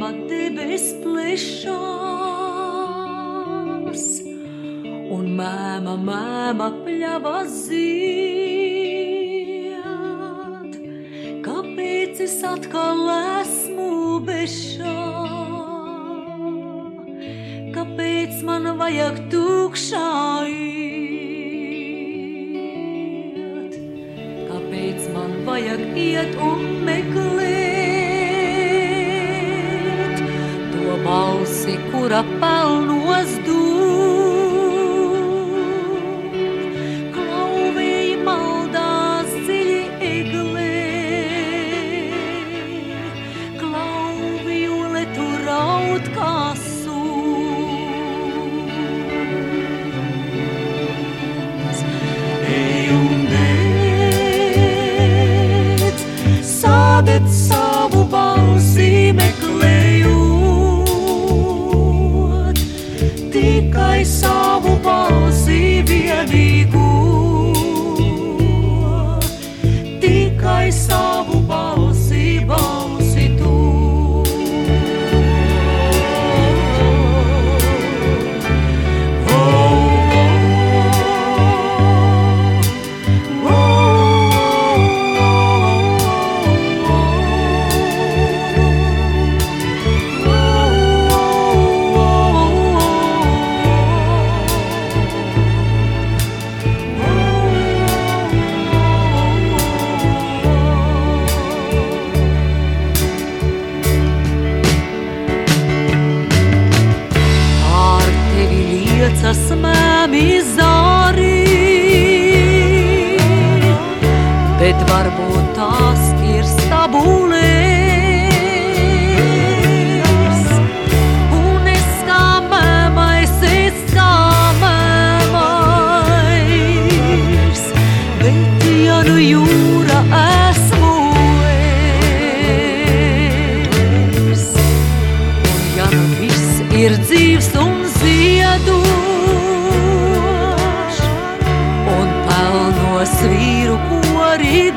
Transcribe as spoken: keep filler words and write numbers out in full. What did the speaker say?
debes plešās, un mēma, mēma pļavas zied. Kāpēc es atkal esmu bešā? Kāpēc man vajag tukšā iet? Kāpēc man vajag iet un meklēt to balsi, kura pelnos dūr? Klauvēji maldās dziļi eglē, klauvījule tu raud kā bet savu balsi meklējot, tikai savu balsi vienīgo, tikai savu balsi, balsi tu. Mēmi zārī, bet varbūt tās ir stabulēs. Un es kā mēmais, es kā mēmais, bet ja nu jūra esmu es, un ja nu viss ir dzīvs un ziedu, svīru kori